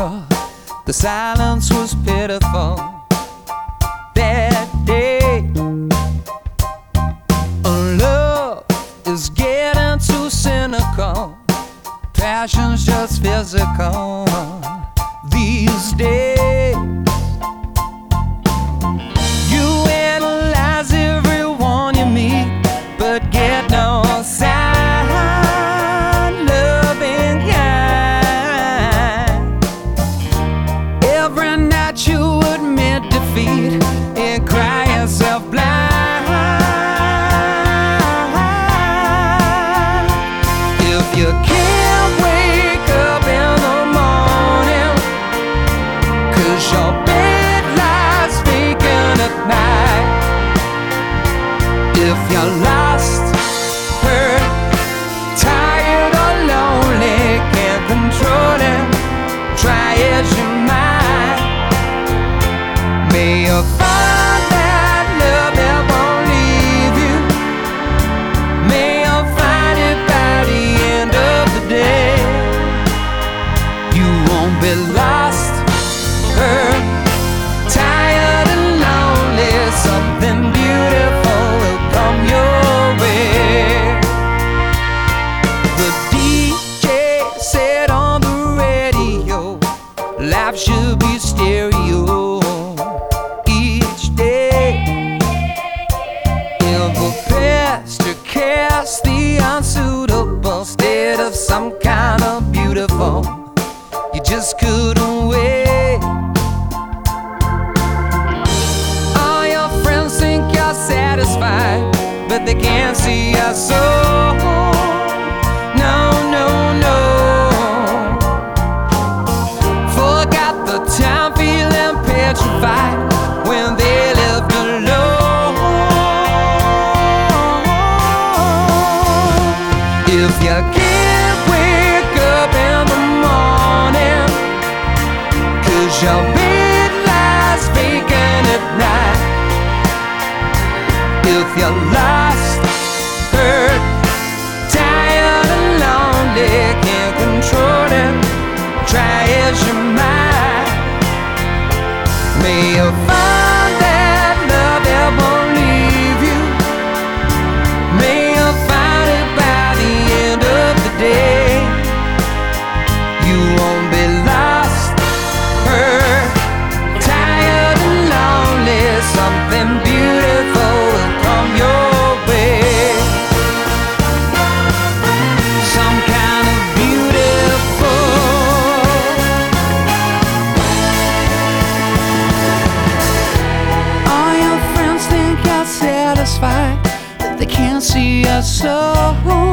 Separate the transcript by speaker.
Speaker 1: 'cause the silence was pitiful that day. Love is getting too cynical, passion's just physical these days. You analyze everyone you meet, but get no sign, loving kind. Every night you admit defeat and cry yourself blind. If you can't wake up in the morning 'cause your bed lies vacant at night, if you're lost, hurt, tired or lonely, can't control it, try as you might, may you find that love that won't leave you. May you find it by the end of the day. You won't be lost, hurt, tired and lonely. Something beautiful will come your way. The DJ said on the radio, life should be stereo each day. If a pastor cast the unsuitable instead of some kind of beautiful, you just couldn't wait. All your friends think you're satisfied, but they can't see your soul. No, no, no. Forgot the time feeling petrified when they left alone. If you can't wake up in the morning 'cause your bed lies vacant at night, if you're lost, hurt, tired and lonely, can't control it, try as you might, may you find that love that won't leave you. May you find it by the end of the day. You won't be lost, hurt, tired and lonely. Something beautiful will come your way. Some kind of beautiful. All your friends think you're satisfied, but they can't see your soul.